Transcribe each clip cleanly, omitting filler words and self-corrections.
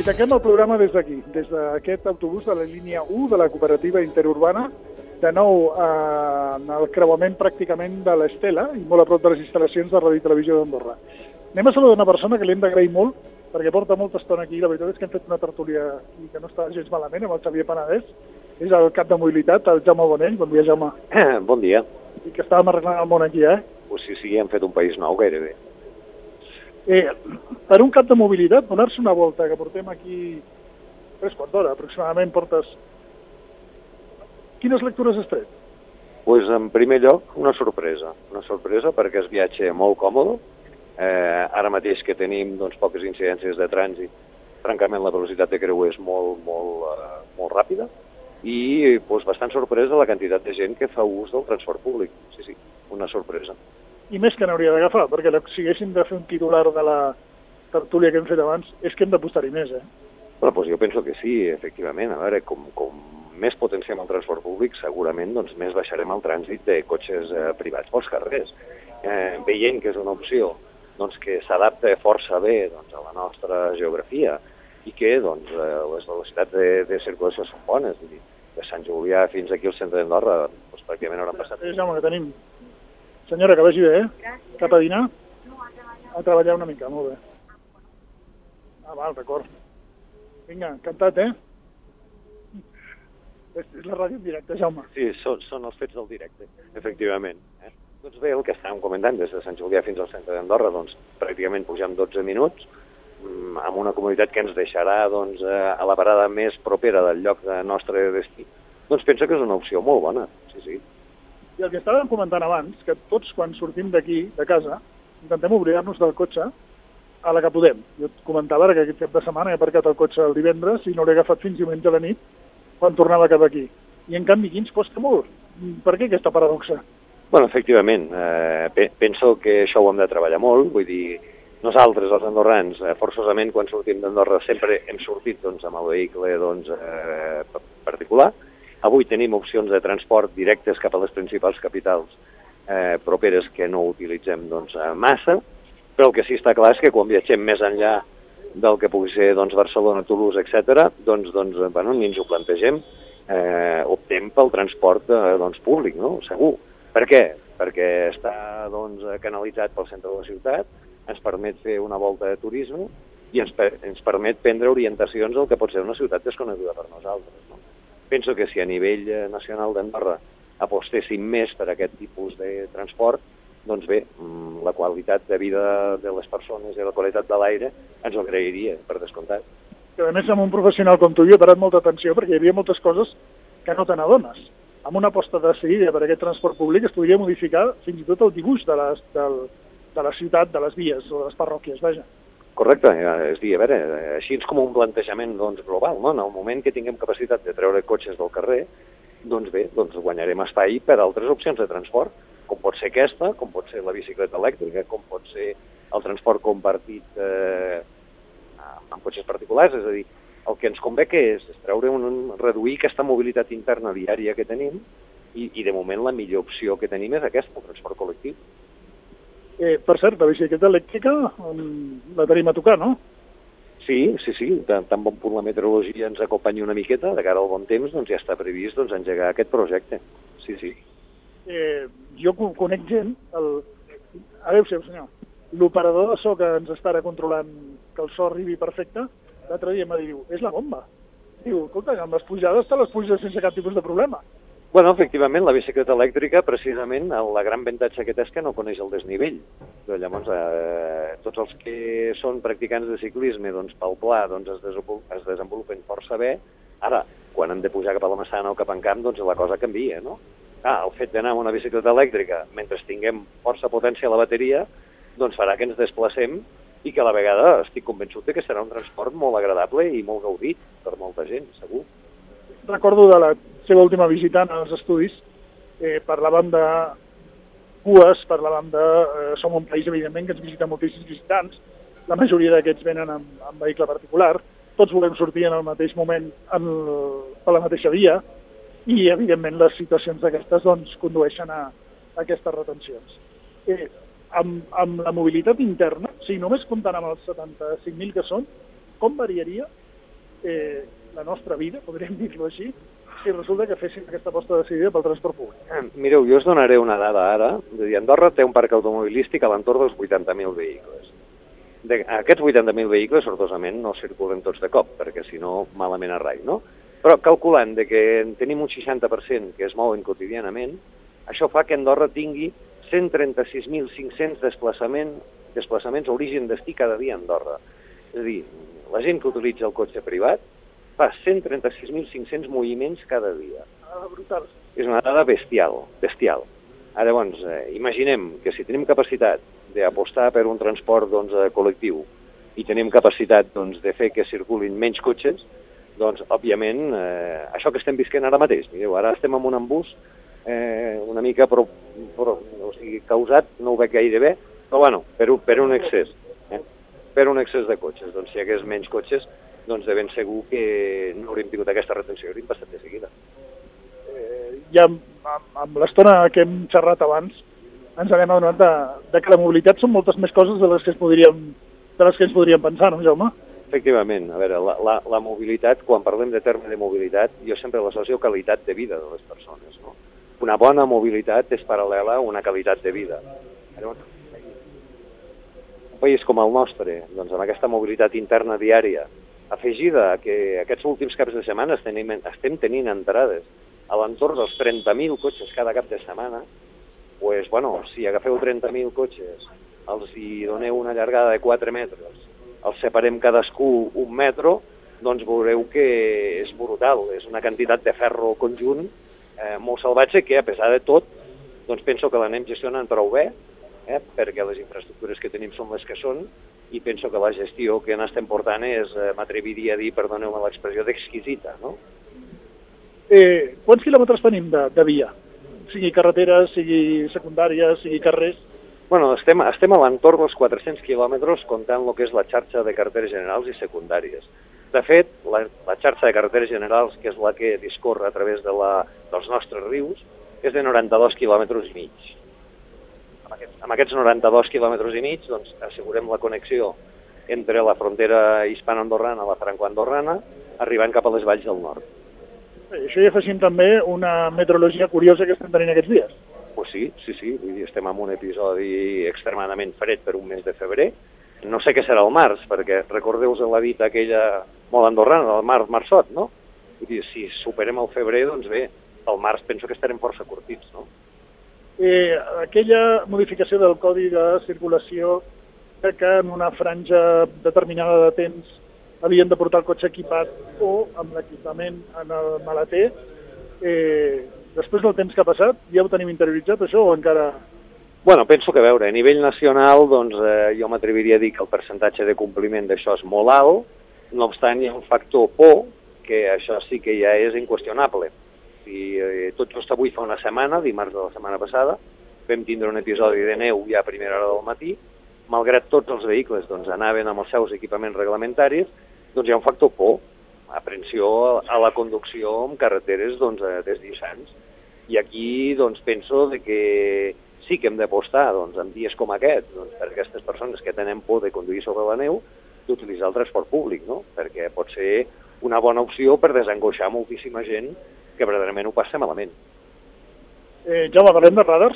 I tanquem el programa des d'aquí, des d'aquest autobús de la línia 1 de la cooperativa interurbana, de nou en el creuament pràcticament de l'Estela i molt a prop de les instal·lacions de Ràdio i Televisió d'Andorra. Anem a saludar una persona que li hem d'agrair molt, perquè porta molta estona aquí. La veritat és que hem fet una tertúlia i que no està gens malament amb el Xavier Penedès. És el cap de mobilitat, el Jaume Bonell. Bon dia, Jaume. Bon dia. I que estàvem arreglant el món aquí, Pues sí, hem fet un país nou gairebé. Per un cap de mobilitat, donar-se una volta, que portem aquí 3/4 d'hora, aproximadament portes... Quines lectures has tret? Pues en primer lloc, una sorpresa perquè és viatge molt còmode. Ara mateix que tenim poques incidències de trànsit, francament la velocitat de creuer és molt ràpida i bastant sorpresa la quantitat de gent que fa ús del transport públic. Sí, una sorpresa. I més que n'hauria d'agafar, perquè si haguéssim de fer un titular de la tertúlia que hem fet abans, és que hem d'apostar-hi més, Bueno, jo penso que sí, efectivament. A veure, com més potenciem el transport públic, segurament més baixarem el trànsit de cotxes privats pels carrers. Veient que és una opció que s'adapta força bé a la nostra geografia i que les velocitats de circulació són bones. Vull dir, de Sant Julià fins aquí al centre d'Andorra pràcticament hauran passat... Jaume, que tenim... Senyora, que vagi bé, Gràcies. Cap a dinar? No, a treballar. A treballar una mica, molt bé. Val, d'acord. Vinga, encantat, És la ràdio en directe, Jaume. Sí, són els fets del directe, efectivament. Doncs bé, el que estàvem comentant, des de Sant Julià fins al centre d'Andorra, pràcticament pugem 12 minuts, amb una comoditat que ens deixarà a la parada més propera del lloc de nostre destí. Penso que és una opció molt bona, sí. I el que estàvem comentant abans, que tots quan sortim d'aquí, de casa, intentem oblidar-nos del cotxe a la que podem. Jo et comentava que aquest cap de setmana he aparcat el cotxe el divendres i no l'he agafat fins diumenge a la nit quan tornava cap aquí. I en canvi aquí ens costa molt. Per què aquesta paradoxa? Bueno, efectivament, penso que això ho hem de treballar molt, vull dir, nosaltres, els andorrans, forçosament quan sortim d'Andorra sempre hem sortit amb el vehicle particular. Avui tenim opcions de transport directes cap a les principals capitals properes que no utilitzem massa, però el que sí està clar és que quan viatgem més enllà del que pugui ser Barcelona, Toulouse, etc., ni ens ho plantegem, optem pel transport públic, no? Segur. Per què? Perquè està canalitzat pel centre de la ciutat, ens permet fer una volta de turisme i ens permet prendre orientacions al que pot ser una ciutat desconeguda per nosaltres, no? Penso que si a nivell nacional d'Andorra apostéssim més per aquest tipus de transport, doncs bé, la qualitat de vida de les persones i la qualitat de l'aire ens ho agrairia, per descomptat. Que a més, amb un professional com tu, jo he parat molta atenció perquè hi havia moltes coses que no te n'adones. Amb una aposta decidida per aquest transport públic es podria modificar fins i tot el dibuix de la ciutat, de les vies o de les parròquies, vaja. Correcte, és a dir, a veure, així és com un plantejament global, no? En el moment que tinguem capacitat de treure cotxes del carrer, guanyarem espai per a altres opcions de transport, com pot ser aquesta, com pot ser la bicicleta elèctrica, com pot ser el transport compartit amb cotxes particulars, és a dir, el que ens convé que és reduir aquesta mobilitat interna diària que tenim i de moment la millor opció que tenim és aquesta, el transport col·lectiu. Per cert, la bicicleta elèctrica la tenim a tocar, no? Sí, tan bon punt la meteorologia ens acompanyi una miqueta, de cara al bon temps, ja està previst engegar aquest projecte. Sí. Jo conec gent, adéu-siau, senyor, l'operador de so que ens estarà controlant que el so arribi perfecte, l'altre dia em va dir, és la bomba. Diu, escolta, amb les pujades te les puges sense cap tipus de problema. Bueno, efectivament, la bicicleta elèctrica, precisament, la gran avantatge que té és que no coneix el desnivell. Llavors, tots els que són practicants de ciclisme, pel pla, es desenvolupen força bé. Ara, quan hem de pujar cap a la Massana o cap en camp, la cosa canvia, no? El fet d'anar amb una bicicleta elèctrica, mentre tinguem força potència a la bateria, farà que ens desplacem i que a la vegada estic convençut que serà un transport molt agradable i molt gaudit per molta gent, segur. Recordo de la seva última visita als estudis, parlàvem de cues, parlàvem de... Som un país, evidentment, que ens visita moltíssims visitants, la majoria d'aquests venen en vehicle particular, tots volem sortir en el mateix moment per la mateixa via, i, evidentment, les situacions d'aquestes condueixen a aquestes retencions. Amb la mobilitat interna, només comptant amb els 75.000 que són, com variaria la nostra vida, podríem dir-lo així, si resulta que fessin aquesta aposta decidida pel transport públic. Mireu, jo us donaré una dada ara. Andorra té un parc automobilístic a l'entorn dels 80.000 vehicles. Aquests 80.000 vehicles, sortosament, no circulen tots de cop, perquè si no, malament arrai, no? Però calculant que en tenim un 60% que es mouen quotidianament, això fa que Andorra tingui 136.500 desplaçaments origen-destí cada dia a Andorra. És a dir, la gent que utilitza el cotxe privat fa 136.500 moviments cada dia. Brutal. És una dada bestial. Ara, llavors, imaginem que si tenim capacitat d'apostar per un transport col·lectiu i tenim capacitat de fer que circulin menys cotxes, doncs, òbviament, això que estem visquent ara mateix, mireu, ara estem en un embús una mica causat, no ho veig gaire bé, però bueno, per un excés. Per un excés de cotxes. Doncs si hi hagués menys cotxes, doncs de ben segur que no hauríem tingut aquesta retenció, hauríem passat de seguida. Ja amb l'estona que hem xerrat abans, ens anem adonat de que la mobilitat són moltes més coses de les que ens podríem pensar, no, Jaume? Efectivament. A veure, la mobilitat, quan parlem de terme de mobilitat, jo sempre l'associo a qualitat de vida de les persones, no? Una bona mobilitat és paral·lela a una qualitat de vida. Un país com el nostre, doncs amb aquesta mobilitat interna diària, afegida que aquests últims caps de setmana estem tenint entrades a l'entorn dels 30.000 cotxes cada cap de setmana, doncs, bueno, si agafeu 30.000 cotxes, els hi doneu una llargada de 4 metres, els separem cadascú 1 metre, doncs veureu que és brutal, és una quantitat de ferro conjunt molt salvatge que, a pesar de tot, doncs penso que l'anem gestionant prou bé, perquè les infraestructures que tenim són les que són, i penso que la gestió que n'estem portant és, m'atreviria a dir, perdoneu-me l'expressió, d'exquisita, no? Quants quilòmetres tenim de via? Sigui carretera, sigui secundària, sigui carrers? Bueno, estem a l'entorn dels 400 quilòmetres comptant el que és la xarxa de carreteres generals i secundàries. De fet, la xarxa de carreteres generals, que és la que discorre a través dels nostres rius, és de 92 quilòmetres i mig. Amb aquests 92 quilòmetres i mig, doncs, assegurem la connexió entre la frontera hispano-andorrana i la franco-andorrana, arribant cap a les valls del nord. Això hi afegim també una meteorologia curiosa que estem tenint aquests dies. Pues sí. Vull dir, estem en un episodi extremadament fred per un mes de febrer. No sé què serà el març, perquè recordeu-vos la dita aquella molt andorrana, el marçot, no? Vull dir, si superem el febrer, doncs bé, el març penso que estarem força curtits, no? Aquella modificació del codi de circulació que en una franja determinada de temps havien de portar el cotxe equipat o amb l'equipament en el maleter, després del temps que ha passat, ja ho tenim interioritzat això o encara... Bueno, penso que, a veure, a nivell nacional, doncs, jo m'atreviria a dir que el percentatge de compliment d'això és molt alt, no obstant hi ha un factor por, que això sí que ja és inqüestionable. Tot just avui fa una setmana, dimarts de la setmana passada, vam tindre un episodi de neu ja a primera hora del matí, malgrat tots els vehicles doncs, anaven amb els seus equipaments reglamentaris, doncs hi ha un factor por, aprensió a la conducció en carreteres doncs, desguixants. I aquí doncs, penso que sí que hem d'apostar doncs, en dies com aquest per aquestes persones que tenen por de conduir sobre la neu, d'utilitzar el transport públic, no? Perquè pot ser una bona opció per desangoixar moltíssima gent que verdaderament ho passa malament. Jaume, parlem de radars?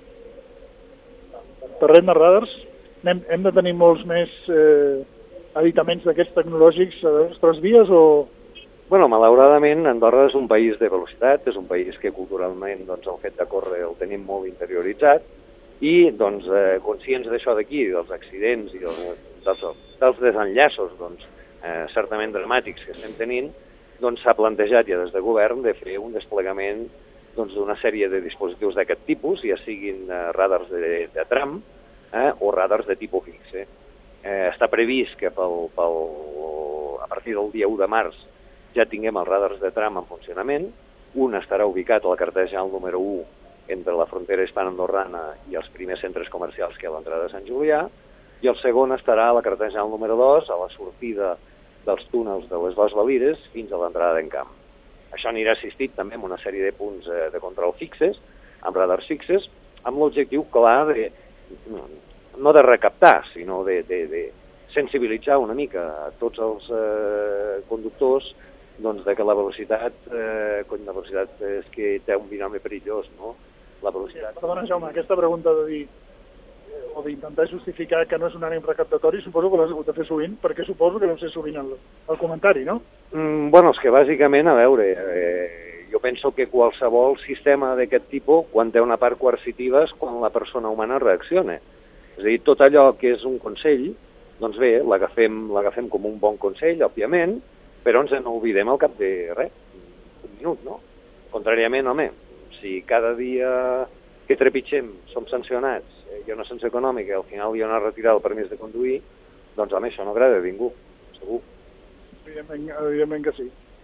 Hem de tenir molts més aditaments d'aquests tecnològics a les nostres vies o...? Bueno, malauradament, Andorra és un país de velocitat, és un país que culturalment doncs, el fet de córrer el tenim molt interioritzat i doncs, conscients d'això d'aquí, dels accidents i dels desenllaços doncs, certament dramàtics que estem tenint, doncs s'ha plantejat ja des de govern de fer un desplegament d'una sèrie de dispositius d'aquest tipus, ja siguin radars de tram o radars de tipus fix. Està previst que a partir del dia 1 de març ja tinguem els radars de tram en funcionament. Un estarà ubicat a la carretera general número 1 entre la frontera hispano-andorrana i els primers centres comercials que hi ha a l'entrada de Sant Julià, i el segon estarà a la carretera general número 2, a la sortida dels túnels de les Dos Valires fins a l'entrada d'Encamp. Això anirà assistit també amb una sèrie de punts de control fixes, amb radars fixes, amb l'objectiu clar de, no de recaptar, sinó de sensibilitzar una mica a tots els conductors doncs, de que la velocitat, la velocitat és que té un binomi perillós, no? La velocitat... Perdona, Jaume, aquesta pregunta de dir o d'intentar justificar que no és un ànim recaptatori, suposo que l'has hagut de fer sovint, perquè suposo que deu ser sovint el comentari, no? Bueno, és que bàsicament, a veure, jo penso que qualsevol sistema d'aquest tipus, quan té una part coercitiva, és quan la persona humana reacciona. És a dir, tot allò que és un consell, doncs bé, l'agafem com un bon consell, òbviament, però ens n'oblidem al cap de res, un minut, no? Contràriament, home, si cada dia que trepitgem som sancionats, hi ha una sanció econòmica i al final hi ha una retirada del permís de conduir, doncs home, això no agrada a ningú, segur. Evidentment que sí.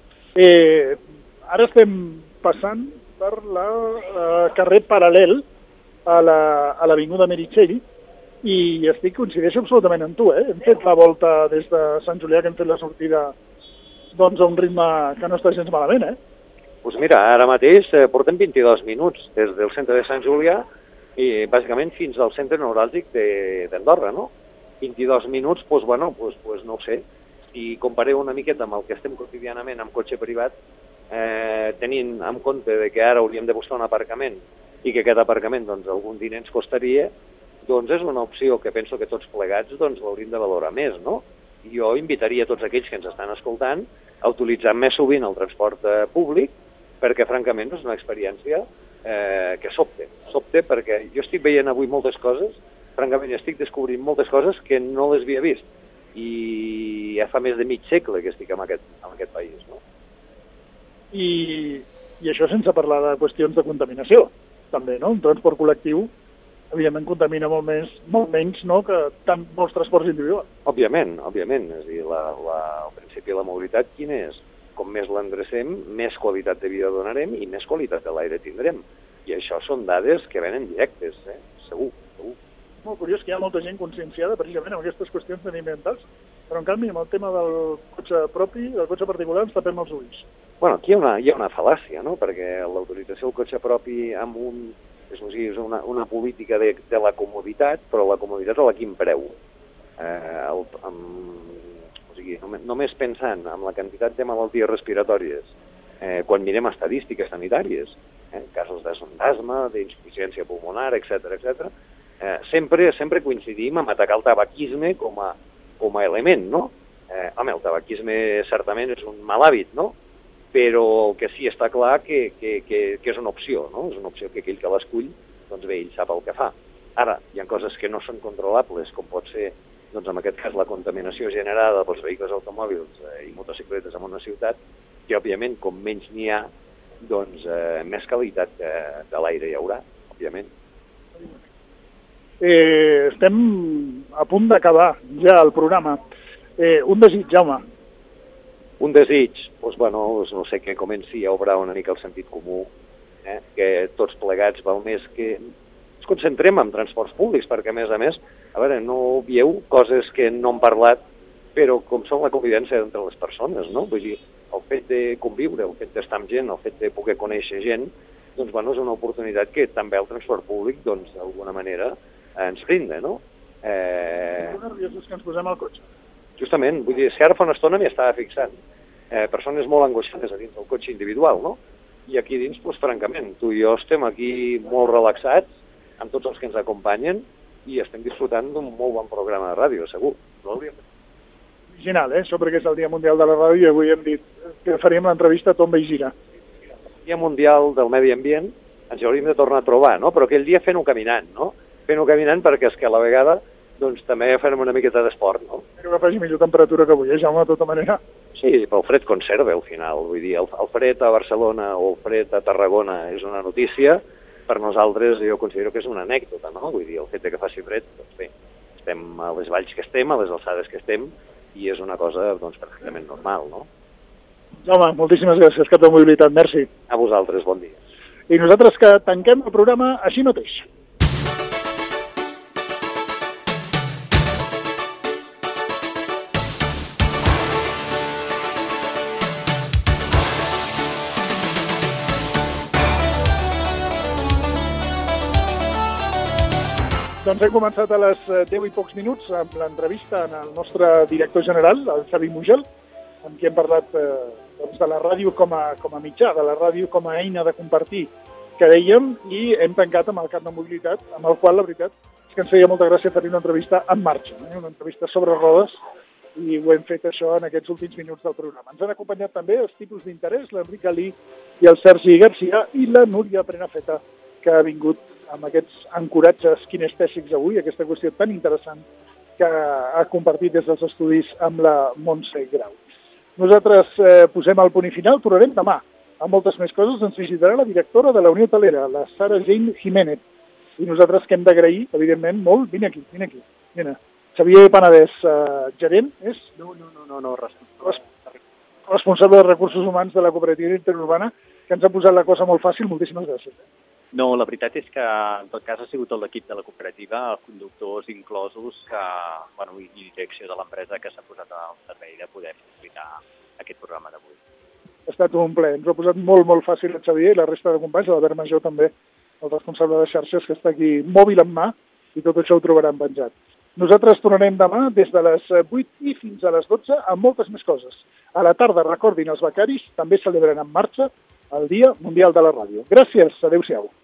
Ara estem passant per el carrer paral·lel a l'avinguda Meritxell i coincideixo absolutament amb tu, Hem fet la volta des de Sant Julià, que hem fet la sortida doncs a un ritme que no està gens malament, Doncs mira, ara mateix portem 22 minuts des del centre de Sant Julià i bàsicament fins al centre neuràlgic d'Andorra, no? 22 minuts, doncs bueno, no ho sé. Si compareu una miqueta amb el que estem quotidianament amb cotxe privat, tenint en compte de que ara hauríem de buscar un aparcament i que aquest aparcament doncs, algun diner ens costaria, doncs és una opció que penso que tots plegats doncs, l'hauríem de valorar més, no? Jo invitaria a tots aquells que ens estan escoltant a utilitzar més sovint el transport públic, perquè francament és una experiència que sobte perquè jo estic veient avui moltes coses, francament estic descobrint moltes coses que no les havia vist i ja fa més de mig segle que estic en aquest país, no? I això sense parlar de qüestions de contaminació, també, no? Un transport col·lectiu evidentment contamina molt menys, no?, que molts transports individuals. Òbviament. És a dir, al principi la mobilitat quina és? Com més l'endrecem, més qualitat de vida donarem i més qualitat de l'aire tindrem. I això són dades que venen directes, segur. Molt curiós que hi ha molta gent conscienciada precisament en aquestes qüestions mediambientals, però en canvi amb el tema del cotxe propi, del cotxe particular, ens tapem els ulls. Bueno, aquí hi ha una fal·làcia, no?, perquè l'autorització del cotxe propi és una política de la comoditat, però la comoditat a quin preu? Només pensant en la quantitat de malalties respiratòries, quan mirem estadístiques sanitàries, casos d'asma, d'insuficiència pulmonar, etc., sempre coincidim amb atacar el tabaquisme com a element, no? El tabaquisme certament és un mal hàbit, no? Però el que sí està clar que és una opció, no? És una opció que aquell que l'escull, doncs bé, ell sap el que fa. Ara, hi ha coses que no són controlables, com pot ser, doncs en aquest cas, la contaminació generada pels vehicles automòbils i motocicletes en una ciutat, que òbviament, com menys n'hi ha, doncs més qualitat de l'aire hi haurà, òbviament. Estem a punt d'acabar ja el programa. Un desig, Jaume. Un desig, doncs, no sé, que comenci a obrar una mica el sentit comú, que tots plegats val més que ens concentrem en transports públics, perquè a més, a veure, no veieu coses que no hem parlat, però com són la convivència entre les persones, no? Vull dir, el fet de conviure, el fet d'estar amb gent, el fet de poder conèixer gent, doncs, és una oportunitat que també el transport públic, doncs, d'alguna manera, ens brinda, no? Nerviosos que ens posem al cotxe. Justament, vull dir, si ara fa una estona m'hi estava fixant. Persones molt angoixades a dins del cotxe individual, no? I aquí dins, doncs, francament, tu i jo estem aquí molt relaxats, amb tots els que ens acompanyen, i estem disfrutant d'un molt bon programa de ràdio, segur. No hauríem de... Original, això perquè és el Dia Mundial de la Ràdio i avui hem dit que faríem l'entrevista a Tomba i Gira. El Dia Mundial del Medi Ambient ens hi hauríem de tornar a trobar, no? Però aquell dia fent-ho caminant, no? Fent-ho caminant perquè és que a la vegada doncs també farem una miqueta d'esport, no? Espero que faci millor temperatura que avui, Jaume, de tota manera. Sí, però el fred conserva al final, vull dir, el fred a Barcelona o el fred a Tarragona és una notícia, per nosaltres jo considero que és una anècdota, no? Vull dir, el fet que faci fred, doncs bé, estem a les valls que estem, a les alçades que estem, i és una cosa, doncs, perfectament normal, no? Jaume, moltíssimes gràcies, cap de mobilitat, merci. A vosaltres, bon dia. I nosaltres que tanquem el programa així mateix. Doncs hem començat a les 10 i pocs minuts amb l'entrevista en el nostre director general, el Xavi Mugel, amb qui hem parlat de la ràdio com a mitjà, de la ràdio com a eina de compartir, que dèiem, i hem tancat amb el camp de mobilitat, amb el qual, la veritat, és que ens feia molta gràcia fer una entrevista en marxa, una entrevista sobre rodes, i ho hem fet això en aquests últims minuts del programa. Ens han acompanyat també els tipus d'interès, l'Enric Alí i el Sergi Garcia i la Núria Prenafeta, que ha vingut amb aquests ancoratges kinestèsics avui, aquesta qüestió tan interessant que ha compartit des dels estudis amb la Montse Grau. Nosaltres posem el punt i final, tornarem demà. Amb moltes més coses ens visitarà la directora de la Unió Hotelera, la Sara Jane Jiménez. I nosaltres que hem d'agrair, evidentment, molt, vine aquí. Vine. Xavier Panadès, gerent, és? No, responsable de recursos humans de la cooperativa interurbana, que ens ha posat la cosa molt fàcil. Moltíssimes gràcies. No, la veritat és que en tot cas ha sigut tot l'equip de la cooperativa, els conductors inclosos i direcció de l'empresa que s'ha posat al servei de poder facilitar aquest programa d'avui. Ha estat un plaer. Ens ho ha posat molt, molt fàcil el Xavier i la resta de companys, l'Albert Major també, el responsable de xarxes, que està aquí mòbil en mà, i tot això ho trobaran penjat. Nosaltres tornarem demà des de les 8 i fins a les 12 amb moltes més coses. A la tarda, recordin, els becaris també celebren en marxa el Dia Mundial de la Ràdio. Gràcies, adéu-siau.